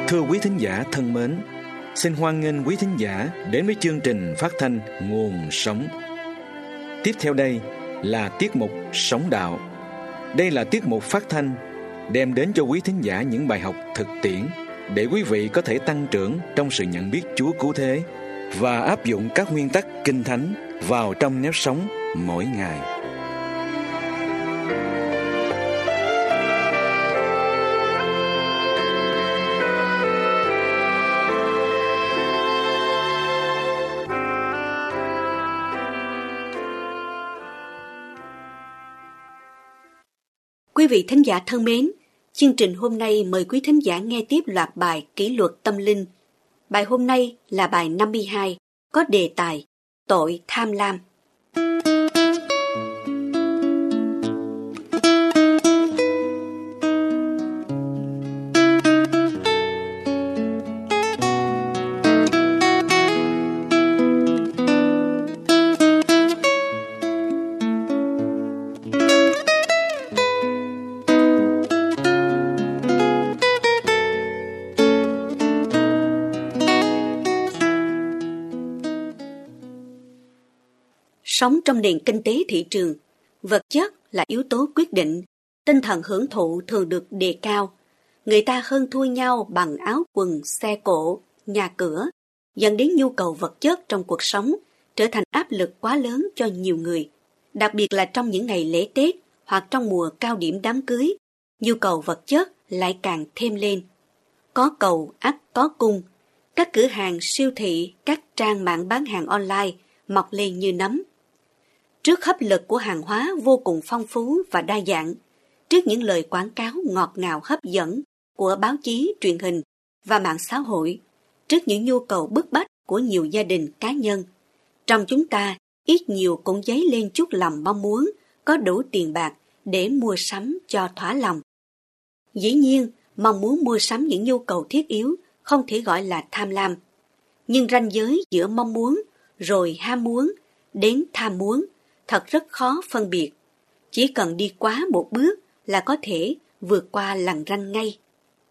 Thưa quý thính giả thân mến, xin hoan nghênh quý thính giả đến với chương trình phát thanh Nguồn Sống. Tiếp theo đây là tiết mục Sống Đạo. Đây là tiết mục phát thanh đem đến cho quý thính giả những bài học thực tiễn để quý vị có thể tăng trưởng trong sự nhận biết Chúa cứu thế và áp dụng các nguyên tắc Kinh Thánh vào trong nếp sống mỗi ngày. Quý vị thính giả thân mến, chương trình hôm nay mời quý thính giả nghe tiếp loạt bài Kỷ luật tâm linh. Bài hôm nay là bài 52, có đề tài Tội tham lam. Sống trong nền kinh tế thị trường, vật chất là yếu tố quyết định, tinh thần hưởng thụ thường được đề cao. Người ta hơn thua nhau bằng áo quần, xe cộ, nhà cửa, dẫn đến nhu cầu vật chất trong cuộc sống trở thành áp lực quá lớn cho nhiều người. Đặc biệt là trong những ngày lễ Tết hoặc trong mùa cao điểm đám cưới, nhu cầu vật chất lại càng thêm lên. Có cầu ắt có cung, các cửa hàng, siêu thị, các trang mạng bán hàng online mọc lên như nấm. Trước hấp lực của hàng hóa vô cùng phong phú và đa dạng, trước những lời quảng cáo ngọt ngào hấp dẫn của báo chí, truyền hình và mạng xã hội, trước những nhu cầu bức bách của nhiều gia đình cá nhân, trong chúng ta ít nhiều cũng dấy lên chút lòng mong muốn có đủ tiền bạc để mua sắm cho thỏa lòng. Dĩ nhiên, mong muốn mua sắm những nhu cầu thiết yếu không thể gọi là tham lam, nhưng ranh giới giữa mong muốn rồi ham muốn đến tham muốn thật rất khó phân biệt. Chỉ cần đi quá một bước là có thể vượt qua lằn ranh ngay.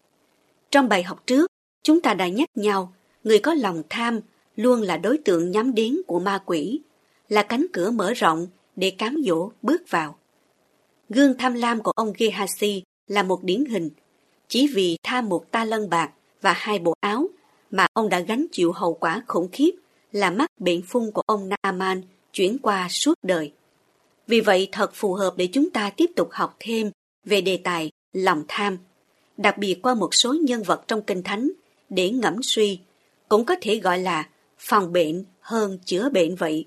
Trong bài học trước, chúng ta đã nhắc nhau, người có lòng tham luôn là đối tượng nhắm đến của ma quỷ, là cánh cửa mở rộng để cám dỗ bước vào. Gương tham lam của ông Gehazi là một điển hình. Chỉ vì tham một ta lân bạc và 2 bộ áo mà ông đã gánh chịu hậu quả khủng khiếp là mắc bệnh phung của ông Naaman chuyển qua suốt đời. Vì vậy thật phù hợp để chúng ta tiếp tục học thêm về đề tài lòng tham, đặc biệt qua một số nhân vật trong Kinh Thánh để ngẫm suy, cũng có thể gọi là phòng bệnh hơn chữa bệnh vậy.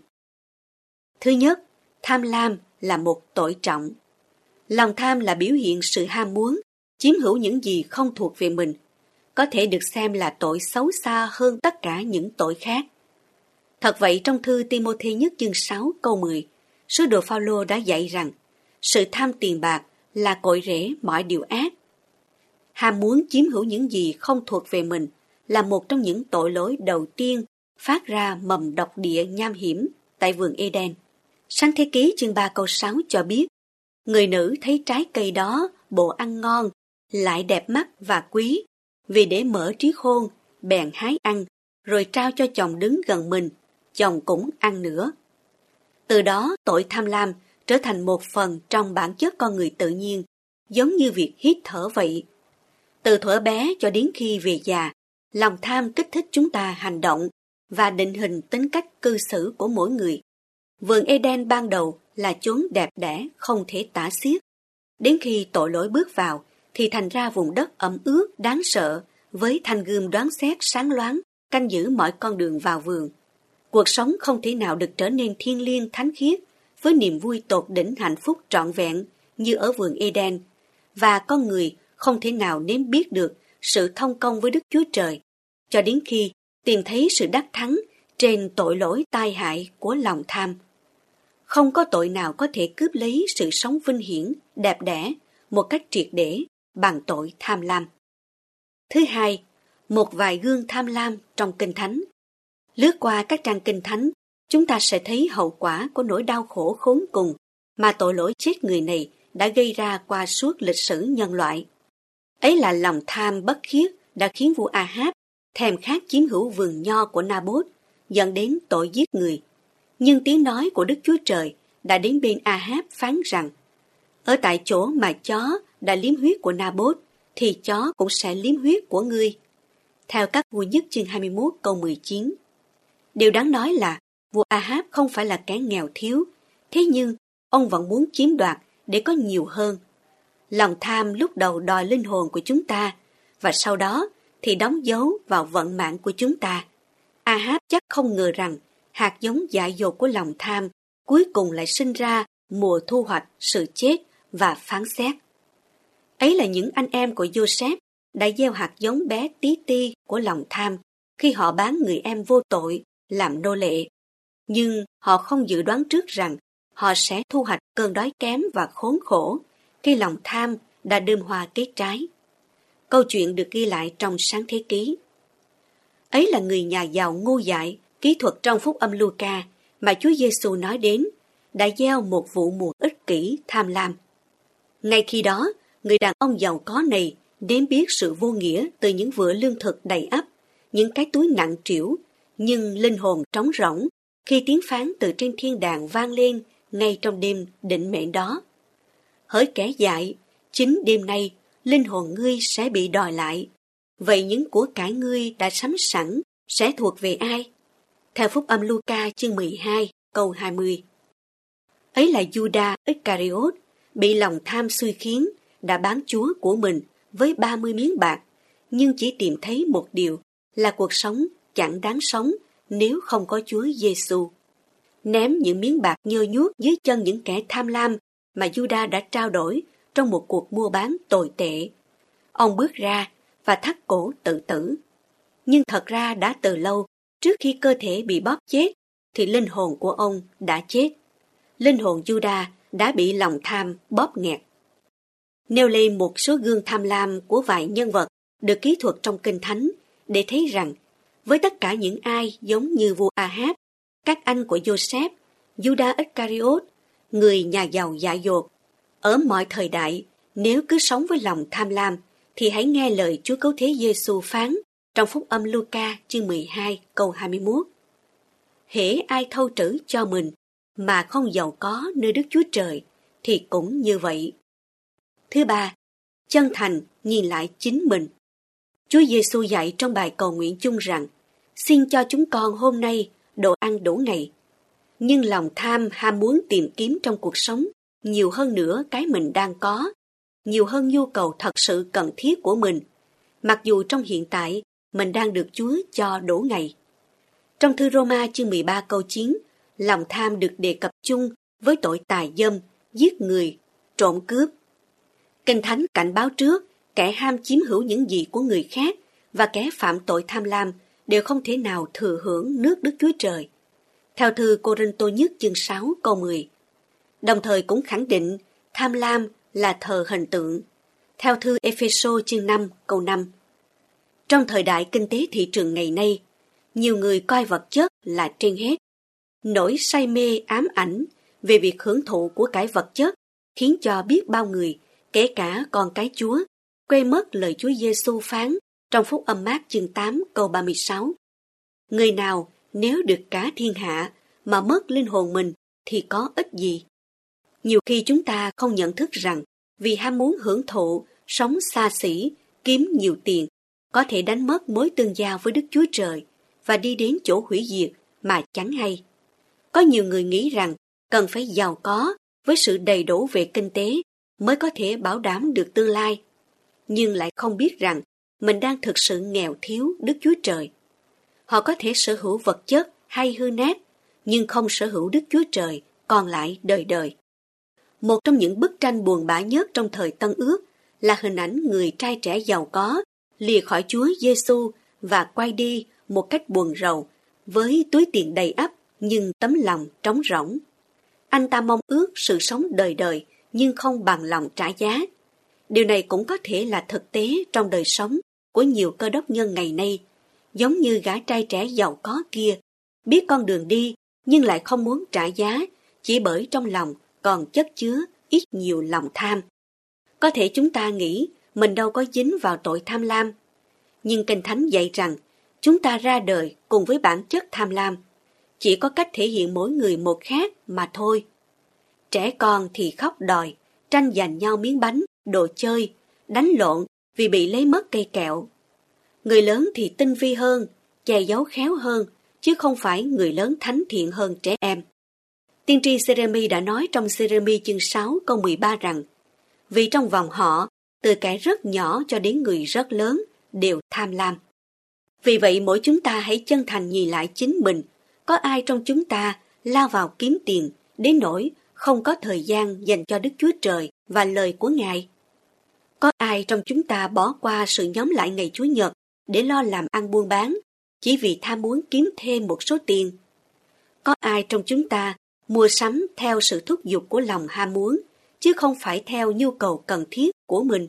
Thứ nhất, tham lam là một tội trọng. Lòng tham là biểu hiện sự ham muốn, chiếm hữu những gì không thuộc về mình, có thể được xem là tội xấu xa hơn tất cả những tội khác. Thật vậy, trong thư Timôthê nhất chương 6 câu 10, sứ đồ Phaolô đã dạy rằng sự tham tiền bạc là cội rễ mọi điều ác. Ham muốn chiếm hữu những gì không thuộc về mình là một trong những tội lỗi đầu tiên phát ra mầm độc địa nham hiểm tại vườn Eden. Sáng thế ký chương 3 câu 6 cho biết, người nữ thấy trái cây đó bộ ăn ngon, lại đẹp mắt và quý, vì để mở trí khôn, bèn hái ăn, rồi trao cho chồng đứng gần mình, chồng cũng ăn nữa. Từ đó tội tham lam trở thành một phần trong bản chất con người tự nhiên, giống như việc hít thở vậy. Từ thuở bé cho đến khi về già, lòng tham kích thích chúng ta hành động và định hình tính cách cư xử của mỗi người. Vườn Eden ban đầu là chốn đẹp đẽ không thể tả xiết. Đến khi tội lỗi bước vào thì thành ra vùng đất ẩm ướt đáng sợ với thanh gươm đoán xét sáng loáng canh giữ mọi con đường vào vườn. Cuộc sống không thể nào được trở nên thiêng liêng thánh khiết với niềm vui tột đỉnh hạnh phúc trọn vẹn như ở vườn Eden, và con người không thể nào nếm biết được sự thông công với Đức Chúa Trời cho đến khi tìm thấy sự đắc thắng trên tội lỗi tai hại của lòng tham. Không có tội nào có thể cướp lấy sự sống vinh hiển, đẹp đẽ một cách triệt để bằng tội tham lam. Thứ hai, một vài gương tham lam trong Kinh Thánh. Lướt qua các trang Kinh Thánh, chúng ta sẽ thấy hậu quả của nỗi đau khổ khốn cùng mà tội lỗi chết người này đã gây ra qua suốt lịch sử nhân loại. Ấy là lòng tham bất khiết đã khiến vua Ahab thèm khát chiếm hữu vườn nho của Nabốt, dẫn đến tội giết người. Nhưng tiếng nói của Đức Chúa Trời đã đến bên Ahab phán rằng: ở tại chỗ mà chó đã liếm huyết của Nabốt, thì chó cũng sẽ liếm huyết của ngươi. Theo Các Vua Nhất chương 21 câu 19. Điều đáng nói là vua Ahab không phải là kẻ nghèo thiếu, thế nhưng ông vẫn muốn chiếm đoạt để có nhiều hơn. Lòng tham lúc đầu đòi linh hồn của chúng ta, và sau đó thì đóng dấu vào vận mạng của chúng ta. Ahab chắc không ngờ rằng hạt giống dại dột của lòng tham cuối cùng lại sinh ra mùa thu hoạch sự chết và phán xét. Ấy là những anh em của Joseph đã gieo hạt giống bé tí ti của lòng tham khi họ bán người em vô tội làm nô lệ. Nhưng họ không dự đoán trước rằng họ sẽ thu hoạch cơn đói kém và khốn khổ khi lòng tham đã đơm hoa kết trái. Câu chuyện được ghi lại trong Sáng Thế Ký. Ấy là người nhà giàu ngu dại, kỹ thuật trong Phúc Âm Luca mà Chúa Giêsu nói đến, đã gieo một vụ mùa ích kỷ tham lam. Ngay khi đó, người đàn ông giàu có này nếm biết sự vô nghĩa từ những vựa lương thực đầy ắp, những cái túi nặng trĩu, nhưng linh hồn trống rỗng khi tiếng phán từ trên thiên đàng vang lên ngay trong đêm định mệnh đó. Hỡi kẻ dại, chính đêm nay linh hồn ngươi sẽ bị đòi lại. Vậy những của cải ngươi đã sắm sẵn sẽ thuộc về ai? Theo Phúc Âm Luca chương 12 câu 20. Ấy là Judas Iscariot bị lòng tham xui khiến đã bán Chúa của mình với 30 miếng bạc, nhưng chỉ tìm thấy một điều là cuộc sống chẳng đáng sống nếu không có Chúa Giêsu. Ném những miếng bạc nhơ nhuốc dưới chân những kẻ tham lam mà Judas đã trao đổi trong một cuộc mua bán tồi tệ. Ông bước ra và thắt cổ tự tử. Nhưng thật ra đã từ lâu, trước khi cơ thể bị bóp chết, thì linh hồn của ông đã chết. Linh hồn Judas đã bị lòng tham bóp nghẹt. Nêu lên một số gương tham lam của vài nhân vật được kỹ thuật trong Kinh Thánh để thấy rằng với tất cả những ai giống như vua Ahab, các anh của Joseph, Judas Iscariot, người nhà giàu dại dột, ở mọi thời đại, nếu cứ sống với lòng tham lam, thì hãy nghe lời Chúa Cứu Thế Giêsu phán trong Phúc Âm Luca chương 12 câu 21. Hễ ai thâu trữ cho mình mà không giàu có nơi Đức Chúa Trời, thì cũng như vậy. Thứ ba, chân thành nhìn lại chính mình. Chúa Giêsu dạy trong bài cầu nguyện chung rằng: xin cho chúng con hôm nay đồ ăn đủ ngày. Nhưng lòng tham ham muốn tìm kiếm trong cuộc sống nhiều hơn nữa cái mình đang có, nhiều hơn nhu cầu thật sự cần thiết của mình, mặc dù trong hiện tại mình đang được Chúa cho đủ ngày. Trong thư Roma chương 13 câu 9, lòng tham được đề cập chung với tội tà dâm, giết người, trộm cướp. Kinh Thánh cảnh báo trước, kẻ ham chiếm hữu những gì của người khác và kẻ phạm tội tham lam đều không thể nào thừa hưởng nước Đức Chúa Trời. Theo thư Cô-rinh-tô nhất chương 6 câu 10. Đồng thời cũng khẳng định tham lam là thờ hình tượng. Theo thư Ê-phê-sô chương 5 câu 5. Trong thời đại kinh tế thị trường ngày nay, nhiều người coi vật chất là trên hết. Nỗi say mê ám ảnh về việc hưởng thụ của cải vật chất khiến cho biết bao người, kể cả con cái Chúa, quên mất lời Chúa Giêsu phán trong Phúc Âm Mác chương 8 câu 36. Người nào nếu được cả thiên hạ mà mất linh hồn mình thì có ích gì? Nhiều khi chúng ta không nhận thức rằng vì ham muốn hưởng thụ, sống xa xỉ, kiếm nhiều tiền, có thể đánh mất mối tương giao với Đức Chúa Trời và đi đến chỗ hủy diệt mà chẳng hay. Có nhiều người nghĩ rằng cần phải giàu có với sự đầy đủ về kinh tế mới có thể bảo đảm được tương lai, nhưng lại không biết rằng mình đang thực sự nghèo thiếu Đức Chúa Trời. Họ có thể sở hữu vật chất hay hư nát, nhưng không sở hữu Đức Chúa Trời còn lại đời đời. Một trong những bức tranh buồn bã nhất trong thời Tân Ước là hình ảnh người trai trẻ giàu có lìa khỏi Chúa Giêsu và quay đi một cách buồn rầu với túi tiền đầy ắp nhưng tấm lòng trống rỗng. Anh ta mong ước sự sống đời đời nhưng không bằng lòng trả giá. Điều này cũng có thể là thực tế trong đời sống của nhiều cơ đốc nhân ngày nay, giống như gã trai trẻ giàu có kia, biết con đường đi nhưng lại không muốn trả giá chỉ bởi trong lòng còn chất chứa ít nhiều lòng tham. Có thể chúng ta nghĩ mình đâu có dính vào tội tham lam, Nhưng Kinh Thánh dạy rằng chúng ta ra đời cùng với bản chất tham lam, chỉ có cách thể hiện mỗi người một khác mà thôi. Trẻ con thì khóc đòi, tranh giành nhau miếng bánh, đồ chơi, đánh lộn vì bị lấy mất cây kẹo. Người lớn thì tinh vi hơn, che giấu khéo hơn, chứ không phải người lớn thánh thiện hơn trẻ em. Tiên tri Giê-rê-mi đã nói trong Giê-rê-mi chương 6 câu 13 rằng: vì trong vòng họ, từ kẻ rất nhỏ cho đến người rất lớn, đều tham lam. Vì vậy mỗi chúng ta hãy chân thành nhìn lại chính mình. Có ai trong chúng ta lao vào kiếm tiền đến nỗi không có thời gian dành cho Đức Chúa Trời và lời của Ngài? Có ai trong chúng ta bỏ qua sự nhóm lại ngày Chủ nhật để lo làm ăn buôn bán chỉ vì tham muốn kiếm thêm một số tiền? Có ai trong chúng ta mua sắm theo sự thúc giục của lòng ham muốn chứ không phải theo nhu cầu cần thiết của mình?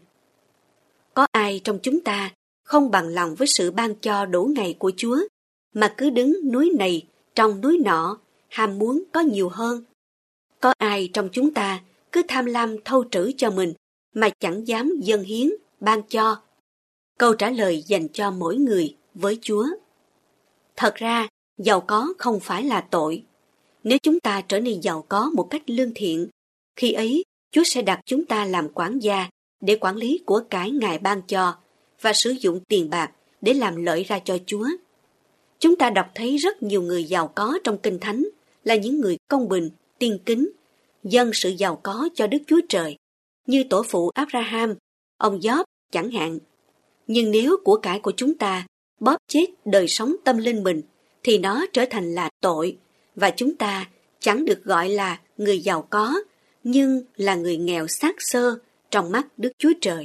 Có ai trong chúng ta không bằng lòng với sự ban cho đủ ngày của Chúa mà cứ đứng núi này trong núi nọ, ham muốn có nhiều hơn? Có ai trong chúng ta cứ tham lam thâu trữ cho mình mà chẳng dám dâng hiến, ban cho? Câu trả lời dành cho mỗi người với Chúa. Thật ra, giàu có không phải là tội. Nếu chúng ta trở nên giàu có một cách lương thiện, khi ấy Chúa sẽ đặt chúng ta làm quản gia để quản lý của cải Ngài ban cho và sử dụng tiền bạc để làm lợi ra cho Chúa. Chúng ta đọc thấy rất nhiều người giàu có trong Kinh Thánh là những người công bình, tiên kính, dâng sự giàu có cho Đức Chúa Trời, như tổ phụ Abraham, ông Gióp chẳng hạn. Nhưng nếu của cải của chúng ta bóp chết đời sống tâm linh mình, thì nó trở thành là tội, và chúng ta chẳng được gọi là người giàu có, nhưng là người nghèo xác xơ trong mắt Đức Chúa Trời.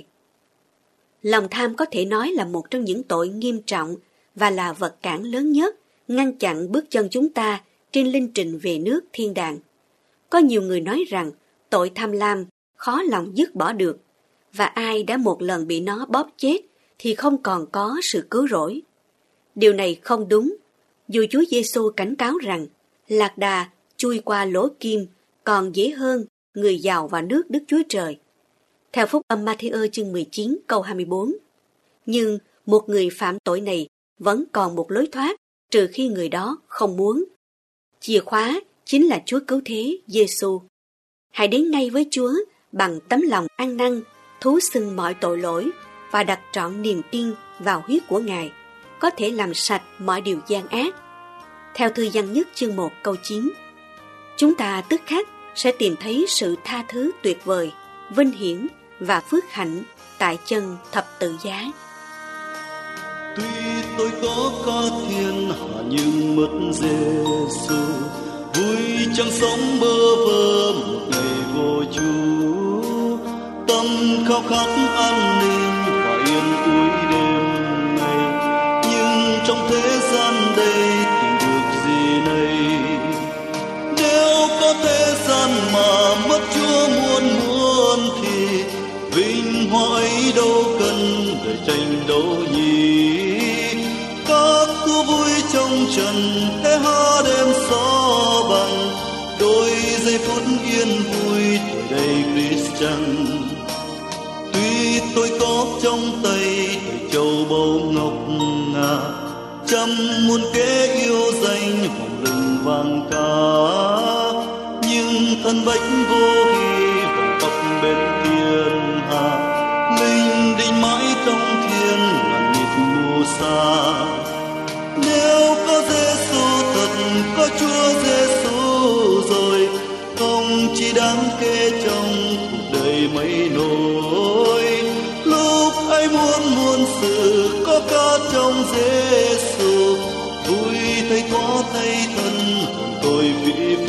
Lòng tham có thể nói là một trong những tội nghiêm trọng và là vật cản lớn nhất ngăn chặn bước chân chúng ta trên linh trình về nước thiên đàng. Có nhiều người nói rằng tội tham lam khó lòng dứt bỏ được, và ai đã một lần bị nó bóp chết thì không còn có sự cứu rỗi. Điều này không đúng, dù Chúa Giêsu cảnh cáo rằng lạc đà chui qua lỗ kim còn dễ hơn người giàu vào nước Đức Chúa Trời. Theo Phúc âm Ma-thi-ơ chương 19 câu 24. Nhưng một người phạm tội này vẫn còn một lối thoát, trừ khi người đó không muốn. Chìa khóa chính là Chúa Cứu Thế Giêsu. Hãy đến ngay với Chúa bằng tấm lòng ăn năn, thú xưng mọi tội lỗi và đặt trọn niềm tin vào huyết của Ngài, có thể làm sạch mọi điều gian ác. Theo Thư Giăng Nhất chương 1 câu 9, chúng ta tức khắc sẽ tìm thấy sự tha thứ tuyệt vời, vinh hiển và phước hạnh tại chân thập tự giá. Tuy tôi có thiên hạ nhưng mất Giêsu, vui chẳng sống bơ vơ một ngày vô Chúa. Tâm khao khát an ninh và yên vui đêm ngày, nhưng trong thế gian đây tìm được gì này? Nếu có thế gian mà mất Chúa muôn thì vinh hoa ấy đâu cần để tranh đấu nhỉ? Các thú vui trong trần thế ha đêm gió bằng, đôi giây phút yên vui tuổi đầy Christian. Tuy tôi có trong tay thầy châu báu ngọc ngà, trăm muôn kế yêu danh hồng lừng vàng ca, nhưng thân bách vô hi vòng tóc bên thiên hạ, linh đinh mãi trong thiên ngàn nhịp mù xa. Nếu có Giêsu thật, có Chúa Giêsu rồi, không chỉ đáng kể trong cuộc đời mấy nỗi. Lúc ấy muôn sự có cả trong Giêsu, vui thấy có thấy thân hồn tôi vĩ